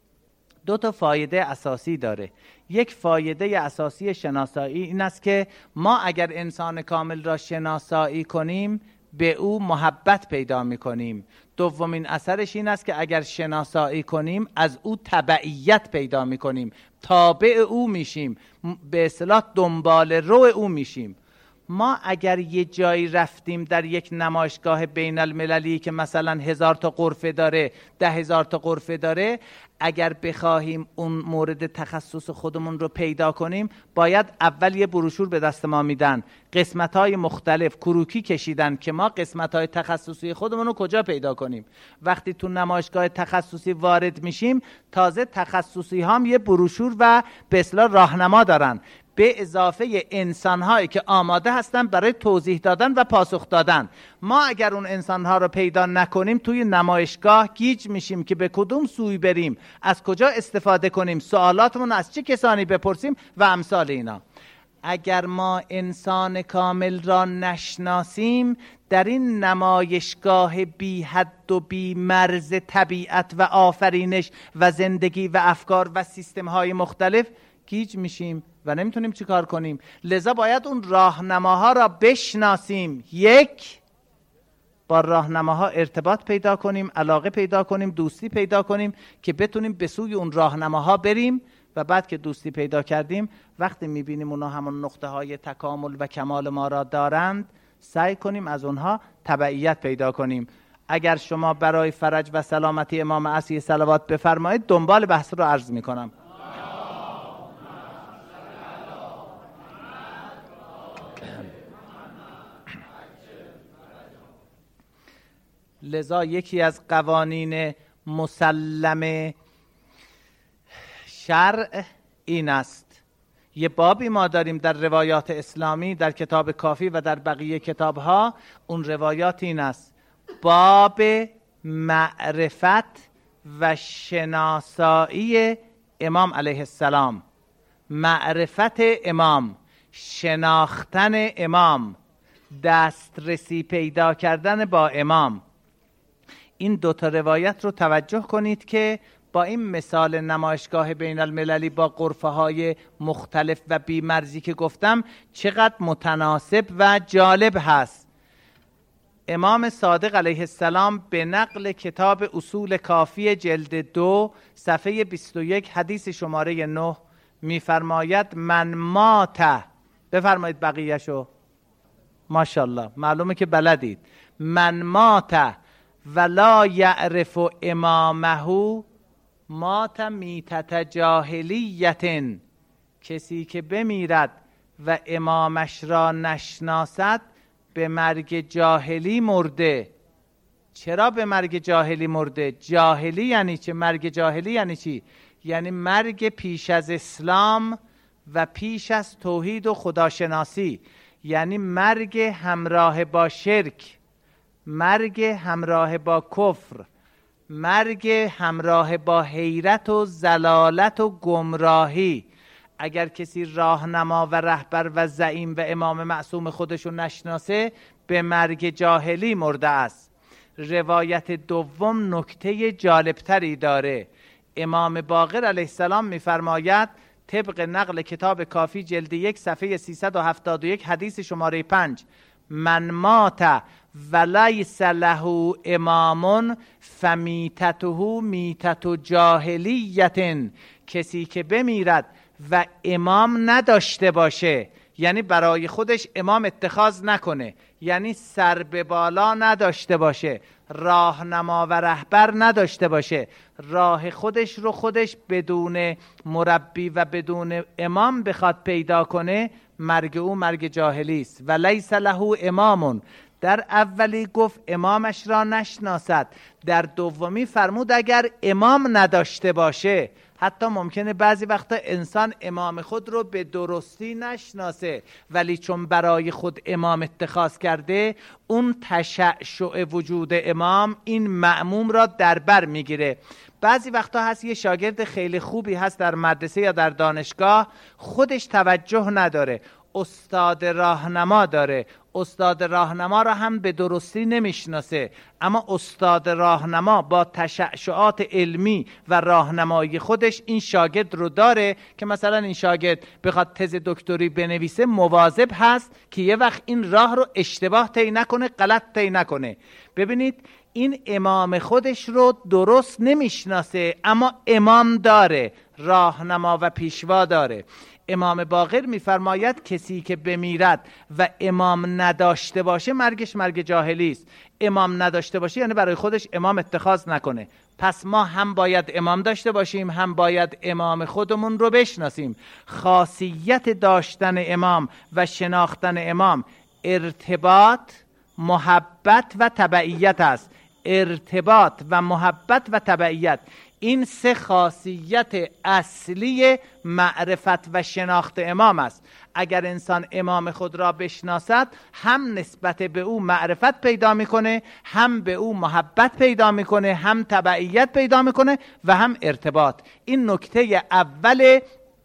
دو تا فایده اساسی داره. یک فایده اساسی شناسایی این است که ما اگر انسان کامل را شناسایی کنیم به او محبت پیدا میکنیم. دومین اثرش این است که اگر شناسایی کنیم از او تبعیت پیدا میکنیم، تابع او میشیم، به اصطلاح دنبال رو او میشیم. ما اگر یه جایی رفتیم در یک نمایشگاه بین المللی که مثلا هزار تا غرفه داره، ده هزار تا غرفه داره، اگر بخواهیم اون مورد تخصص خودمون رو پیدا کنیم باید اول یه بروشور به دست ما میدن، قسمت‌های مختلف کروکی کشیدن که ما قسمت‌های تخصصی خودمون رو کجا پیدا کنیم. وقتی تو نمایشگاه تخصصی وارد میشیم تازه تخصصی هم یه بروشور و به اصطلاح راهنما دارن، به اضافه انسان‌هایی که آماده هستن برای توضیح دادن و پاسخ دادن. ما اگر اون انسان‌ها رو پیدا نکنیم توی نمایشگاه گیج میشیم که به کدوم سوی بریم، از کجا استفاده کنیم، سوالاتمون از چه کسانی بپرسیم و امثال اینا. اگر ما انسان کامل را نشناسیم در این نمایشگاه بی حد و بی مرز طبیعت و آفرینش و زندگی و افکار و سیستم‌های مختلف گیج میشیم و نمیتونیم چی کار کنیم. لذا باید اون راهنماها را بشناسیم، یک با راهنماها ارتباط پیدا کنیم، علاقه پیدا کنیم، دوستی پیدا کنیم که بتونیم به سوی اون راهنماها بریم و بعد که دوستی پیدا کردیم وقتی میبینیم اونا همون نقطه های تکامل و کمال ما را دارند سعی کنیم از اونها تبعیت پیدا کنیم. اگر شما برای فرج و سلامتی امام عصری صلوات بفرمایید دنبال بحث رو عرض میکنم. لذا یکی از قوانین مسلم شرع این است، یه بابی ما داریم در روایات اسلامی در کتاب کافی و در بقیه کتابها، اون روایات این است: باب معرفت و شناسایی امام علیه السلام. معرفت امام، شناختن امام، دسترسی پیدا کردن با امام. این دو تا روایت رو توجه کنید که با این مثال نمایشگاه بین المللی با غرفه های مختلف و بیمرزی که گفتم چقدر متناسب و جالب هست. امام صادق علیه السلام به نقل کتاب اصول کافی جلد دو صفحه بیست و یک حدیث شماره نه میفرماید من مات، بفرمایید بقیهشو، ماشاءالله معلومه که بلدید، من مات ولا یعرف امامه مات میتت جاهلیت، کسی که بمیرد و امامش را نشناسد به مرگ جاهلی مرده. چرا به مرگ جاهلی مرده؟ جاهلی یعنی چه؟ مرگ جاهلی یعنی چی؟ یعنی مرگ پیش از اسلام و پیش از توحید و خداشناسی، یعنی مرگ همراه با شرک، مرگ همراه با کفر، مرگ همراه با حیرت و ضلالت و گمراهی. اگر کسی راهنما و رهبر و زعیم و امام معصوم خودشو نشناسه به مرگ جاهلی مرده است. روایت دوم نکته جالبتری داره. امام باقر علیه السلام میفرماید طبق نقل کتاب کافی جلد یک صفحه سیصد و هفتاد و یک حدیث شماره پنج: من مات ولیس له امام فمیتته میتت جاهلیت، کسی که بمیرد و امام نداشته باشه، یعنی برای خودش امام اتخاذ نکنه، یعنی سر به بالا نداشته باشه، راهنما و رهبر نداشته باشه، راه خودش رو خودش بدون مربی و بدون امام بخواد پیدا کنه، مرگ او مرگ جاهلی است. و لیس له امام، در اولی گفت امامش را نشناسد، در دومی فرمود اگر امام نداشته باشه. حتی ممکنه بعضی وقتا انسان امام خود رو به درستی نشناسه، ولی چون برای خود امام اتخاذ کرده، اون تشعشع وجود امام این مأموم را در بر میگیره. بعضی وقتا هست یه شاگرد خیلی خوبی هست در مدرسه یا در دانشگاه، خودش توجه نداره، استاد راهنما داره، استاد راهنما را هم به درستی نمیشناسه، اما استاد راهنما با تشعشعات علمی و راهنمایی خودش این شاگرد رو داره که مثلا این شاگرد بخواد تز دکتری بنویسه، مواظب هست که یه وقت این راه رو اشتباه طی نکنه، غلط طی نکنه. ببینید این امام خودش رو درست نمیشناسه، اما امام داره، راهنما و پیشوا داره. امام باقر میفرماید کسی که بمیرد و امام نداشته باشه مرگش مرگ جاهلی است. امام نداشته باشه یعنی برای خودش امام اتخاذ نکنه. پس ما هم باید امام داشته باشیم، هم باید امام خودمون رو بشناسیم. خاصیت داشتن امام و شناختن امام ارتباط، محبت و تبعیت است. ارتباط و محبت و تبعیت، این سه خاصیت اصلی معرفت و شناخت امام است. اگر انسان امام خود را بشناسد، هم نسبت به او معرفت پیدا میکنه، هم به او محبت پیدا میکنه، هم تبعیت پیدا میکنه و هم ارتباط. این نکته اول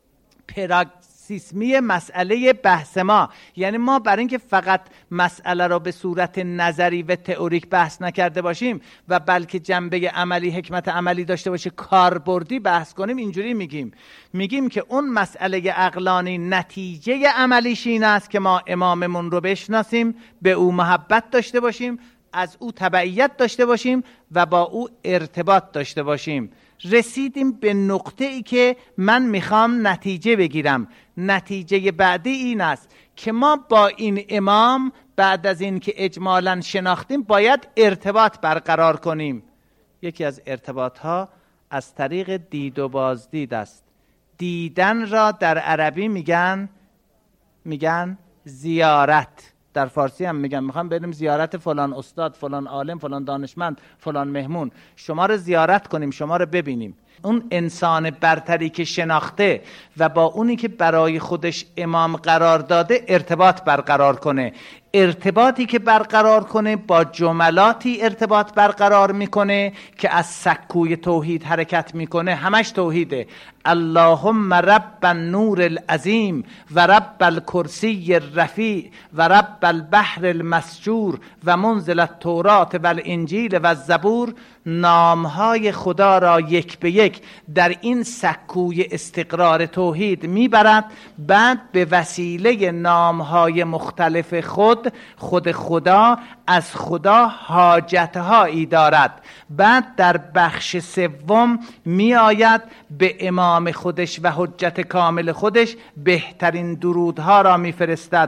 پراکسیسمی مسئله بحث ما. یعنی ما برای اینکه فقط مسئله را به صورت نظری و تئوریک بحث نکرده باشیم و بلکه جنبه عملی، حکمت عملی داشته باشه، کاربردی بحث کنیم، اینجوری میگیم میگیم که اون مسئله عقلانی نتیجه عملیش این است که ما اماممون رو بشناسیم، به او محبت داشته باشیم، از او تبعیت داشته باشیم و با او ارتباط داشته باشیم. رسیدیم به نقطه ای که من میخوام نتیجه بگیرم. نتیجه بعدی این است که ما با این امام بعد از این که اجمالاً شناختیم باید ارتباط برقرار کنیم. یکی از ارتباط ها از طریق دید و بازدید است. دیدن را در عربی میگن میگن زیارت، در فارسی هم میگن میخوام بریم زیارت فلان استاد، فلان عالم، فلان دانشمند، فلان مهمون، شما رو زیارت کنیم، شما رو ببینیم. اون انسان برتری که شناخته و با اونی که برای خودش امام قرار داده ارتباط برقرار کنه. ارتباطی که برقرار کنه با جملاتی ارتباط برقرار میکنه که از سکوی توحید حرکت میکنه. همش توحیده. اللهم رب النور العظیم و رب الکرسی الرفیع و رب البحر المسجور و منزل التورات و الانجیل و الزبور. نامهای خدا را یک به یک در این سکوی استقرار توحید میبرد. بعد به وسیله نامهای مختلف خود خود خدا از خدا حاجتهایی دارد. بعد در بخش سوم می آید به امام خودش و حجت کامل خودش بهترین درودها را می فرستد.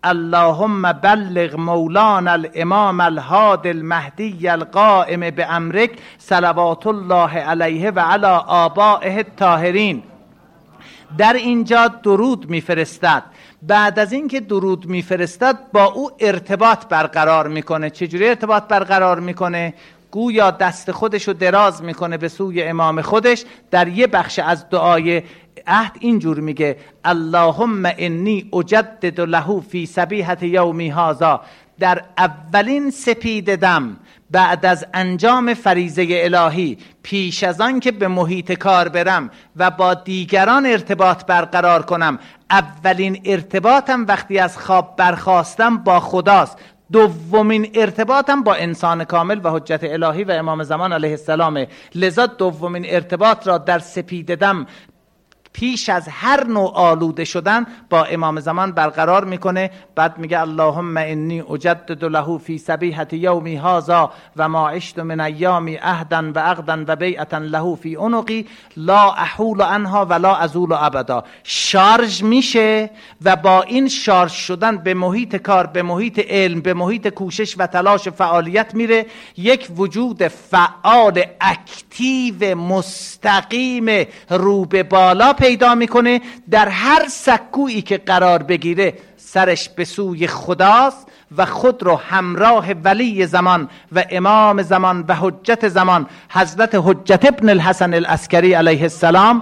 اللهم بلغ مولانا الامام الهادی المهدی القائم بامرک صلوات الله علیه و علی آبائه الطاهرین. در اینجا درود میفرستد. بعد از اینکه درود میفرستد با او ارتباط برقرار میکنه. چجوری ارتباط برقرار میکنه؟ گویا دست خودشو دراز میکنه به سوی امام خودش. در یه بخش از دعای عهد اینجور میگه اللهم انی اجدد له فی صبیحة یومی هذا، در اولین سپید دم بعد از انجام فریضه الهی، پیش از آن که به محیط کار برم و با دیگران ارتباط برقرار کنم، اولین ارتباطم وقتی از خواب برخاستم با خداست، دومین ارتباطم با انسان کامل و حجت الهی و امام زمان علیه السلامه. لذا دومین ارتباط را در سپید دم پیش از هر نوع آلوده شدن با امام زمان برقرار میکنه. بعد میگه اللهم انی اجدد له فی صبیحة یومی هذا و ما عشت من ایامی عهدا و عقدا و بیعتا له فی عنقی لا احول عنها ولا ازول ابدا. شارژ میشه و با این شارژ شدن به محیط کار، به محیط علم، به محیط کوشش و تلاش فعالیت میره. یک وجود فعال اکتیو مستقیم رو به بالا پیدا میکنه. در هر سکویی که قرار بگیره سرش به سوی خداست و خود رو همراه ولی زمان و امام زمان و حجت زمان حضرت حجت ابن الحسن العسکری علیه السلام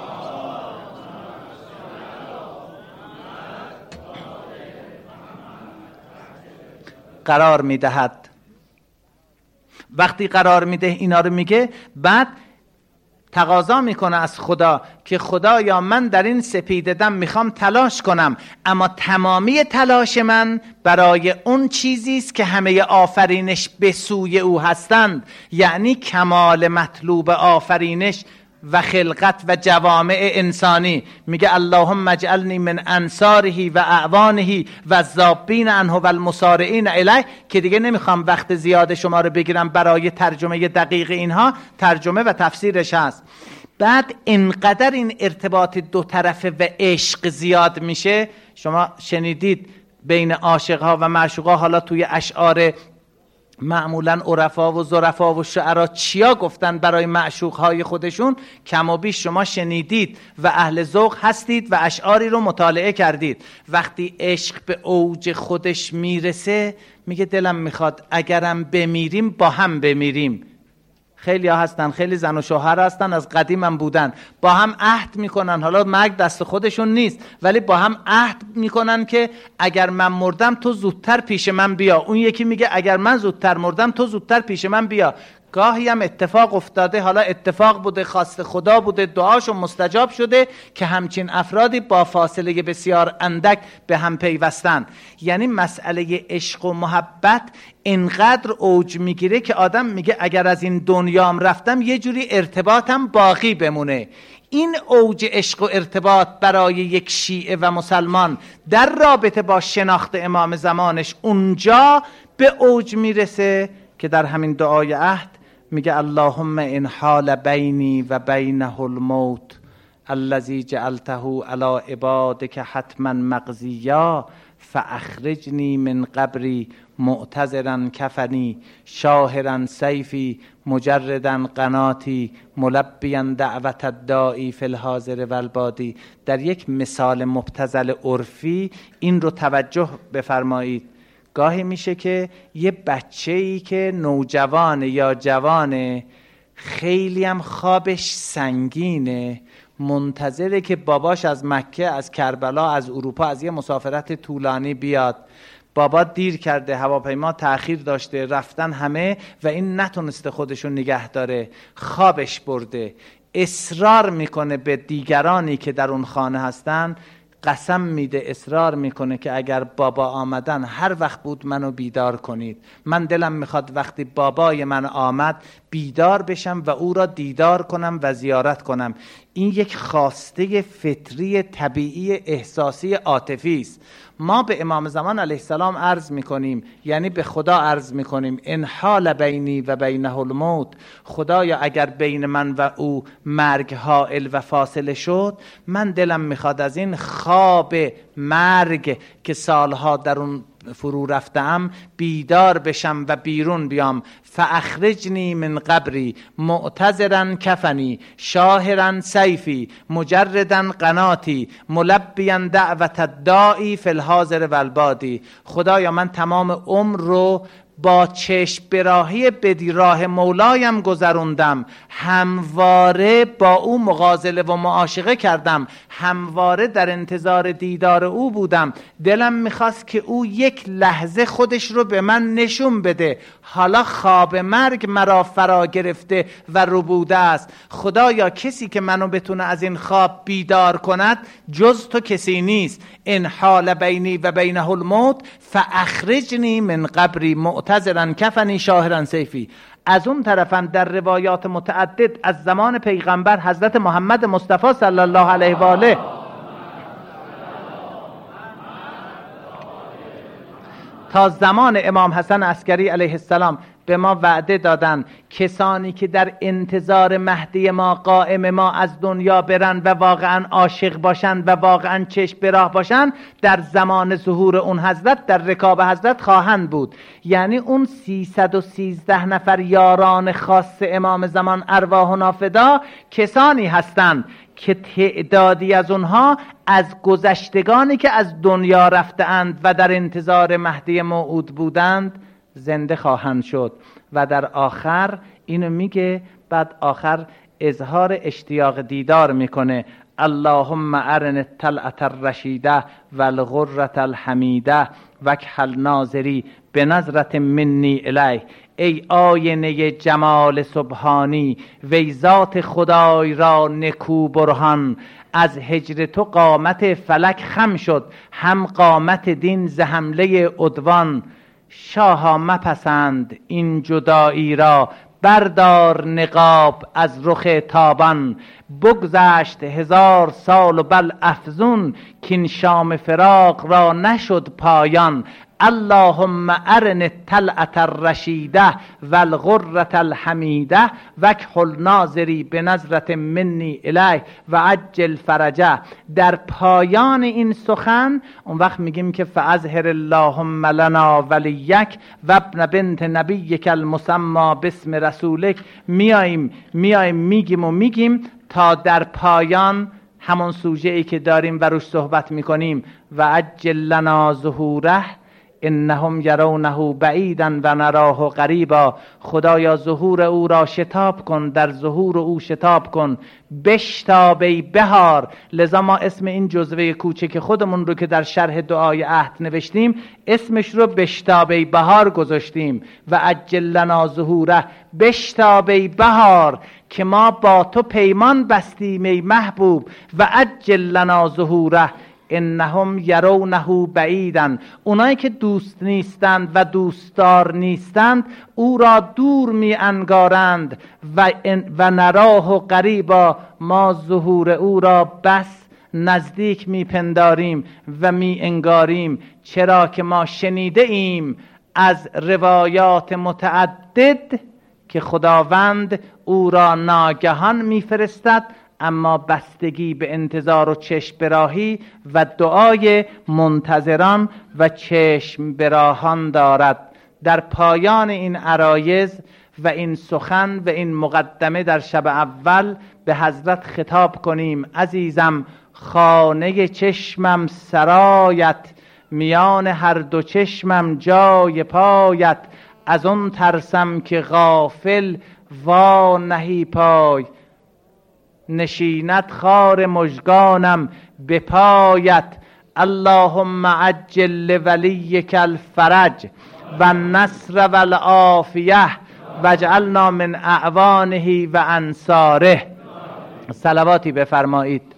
قرار میدهد. وقتی قرار میده اینا رو میگه، بعد تقاضا میکنه از خدا که خدایا من در این سپید دم میخوام تلاش کنم، اما تمامی تلاش من برای اون چیزی است که همه آفرینش به سوی او هستند، یعنی کمال مطلوب آفرینش و خلقت و جوامع انسانی. میگه اللهم اجعلنی من انصاره و اعوانه و الذابین عنه و المسارعین الیه، که دیگه نمیخوام وقت زیاد شما رو بگیرم برای ترجمه دقیق اینها، ترجمه و تفسیرش هست. بعد انقدر این ارتباط دو طرفه و عشق زیاد میشه. شما شنیدید بین عاشقها و معشوقها حالا توی اشعار معمولا عرفا و ظرفا و شعرا چیا گفتن برای معشوقهای خودشون، کم و بیش شما شنیدید و اهل ذوق هستید و اشعاری رو مطالعه کردید. وقتی عشق به اوج خودش میرسه میگه دلم میخواد اگرم بمیریم با هم بمیریم. خیلی ها هستن، خیلی زن و شوهر هستن، از قدیم هم بودن، با هم عهد میکنن، حالا مرگ دست خودشون نیست ولی با هم عهد میکنن که اگر من مردم تو زودتر پیش من بیا. اون یکی میگه اگر من زودتر مردم تو زودتر پیش من بیا. گاهی هم اتفاق افتاده، حالا اتفاق بوده، خواست خدا بوده، دعاشو مستجاب شده که همچین افرادی با فاصله بسیار اندک به هم پیوستن. یعنی مسئله عشق و محبت اینقدر اوج میگیره که آدم میگه اگر از این دنیام رفتم یه جوری ارتباطم باقی بمونه. این اوج عشق و ارتباط برای یک شیعه و مسلمان در رابطه با شناخت امام زمانش اونجا به اوج میرسه که در همین دعای عهد میگه اللهم ان حال بینی و بینه الموت الذی جعلته علی عبادک حتما مقضیا فاخرجنی من قبری معتذرا کفنی شاهرا سیفی مجردا قناتی ملبیا دعوت الداعی فی الحاضر والبادی. در یک مثال مبتذل عرفی این رو توجه بفرمایید. گاهی میشه که یه بچه‌ای که نوجوان یا جوانه، خیلی هم خوابش سنگینه، منتظره که باباش از مکه، از کربلا، از اروپا، از یه مسافرت طولانی بیاد. بابا دیر کرده، هواپیما تأخیر داشته، رفتن همه و این نتونسته خودشون نگه داره، خوابش برده. اصرار میکنه به دیگرانی که در اون خانه هستن، قسم میده، اصرار میکنه که اگر بابا آمدن هر وقت بود منو بیدار کنید. من دلم میخواد وقتی بابای من آمد بیدار بشم و او را دیدار کنم و زیارت کنم. این یک خواسته فطری طبیعی احساسی عاطفی است. ما به امام زمان علیه السلام عرض میکنیم، یعنی به خدا عرض میکنیم ان حال بینی و بینه الموت، خدایا اگر بین من و او مرگ حائل و فاصله شد، من دلم میخواد از این خواب مرگ که سالها در اون فرو رفتم بیدار بشم و بیرون بیام. فاخرجنی من قبری معتذرا کفنی شاهرا سیفی مجردا قناتی ملبیا دعوت الداعی فی الحاضر و البادی. خدایا من تمام عمر رو با چشم براهی بدی راه مولایم گذروندم، همواره با او مغازله و معاشقه کردم، همواره در انتظار دیدار او بودم. دلم میخواست که او یک لحظه خودش رو به من نشون بده. حالا خواب مرگ مرا فرا گرفته و ربوده است. خدایا کسی که منو بتونه از این خواب بیدار کند جز تو کسی نیست. ان حال بینی و بینه الموت فاخرجنی من قبری معتذرا کفنی شاهرا سیفی. از اون طرفم در روایات متعدد از زمان پیغمبر حضرت محمد مصطفی صلی الله علیه و آله تا زمان امام حسن عسکری علیه السلام به ما وعده دادن کسانی که در انتظار مهدی ما قائم ما از دنیا برن و واقعا عاشق باشن و واقعا چشم به راه باشن، در زمان ظهور اون حضرت در رکاب حضرت خواهند بود. یعنی اون سیصد و سیزده نفر یاران خاص امام زمان ارواحنا فدا کسانی هستند که تعدادی از اونها از گذشتگانی که از دنیا رفتند و در انتظار مهدی موعود بودند زنده خواهند شد. و در آخر اینو میگه، بعد آخر اظهار اشتیاق دیدار میکنه: اللهم ارن الطلعة الرشیده و الغرة الحمیده وکحل ناظری به نظرت منی الیه. ای آینه جمال سبحانی، وی ذات خدای را نکو برهان. از هجر تو قامت فلک خم شد، هم قامت دین ز حمله عدوان. شاها مپسند این جدایی را، بردار نقاب از رخ تابان. بگذشت هزار سال و بل افزون، کین شام فراق را نشد پایان. اللهم ارن الطلعة الرشیده و الغرة الحمیده وکحل ناظری به نظرت منی الیه و عجل فرجه. در پایان این سخن اون وقت میگیم که فاظهر اللهم لنا ولیک و ابن بنت نبیک المسمى باسم رسولک. میایم میایم میگیم و میگیم تا در پایان همون سوژه ای که داریم و روش صحبت میکنیم: و عجل لنا ظهوره انهم یرونه بعیدا و نراه قریبا. خدایا ظهور او را شتاب کن، در ظهور او شتاب کن. بشتاب ای بهار. لذا ما اسم این جزوه کوچک خودمون رو که در شرح دعای عهد نوشتیم اسمش رو بشتاب ای بهار گذاشتیم. و عجل لنا ظهوره، بشتاب ای بهار که ما با تو پیمان بستیم ای محبوب. و عجل لنا ظهوره انهم یرونه بعیدا. اونایی که دوست نیستند و دوستدار نیستند او را دور می انگارند. و, و نراه و قریبا، ما ظهور او را بس نزدیک می پنداریم و می انگاریم، چرا که ما شنیده ایم از روایات متعدد که خداوند او را ناگهان می فرستد، اما بستگی به انتظار و چشم براهی و دعای منتظران و چشم براهان دارد. در پایان این عرایض و این سخن و این مقدمه در شب اول به حضرت خطاب کنیم: عزیزم، خانه چشمم سرایت، میان هر دو چشمم جای پایت. از اون ترسم که غافل وا نهی پای، نشیند خار مژگانم به پایت. اللهم عجل لولیک الفرج و النصر و العافیه واجعلنا من اعوانه و انصاره. صلواتی بفرمایید.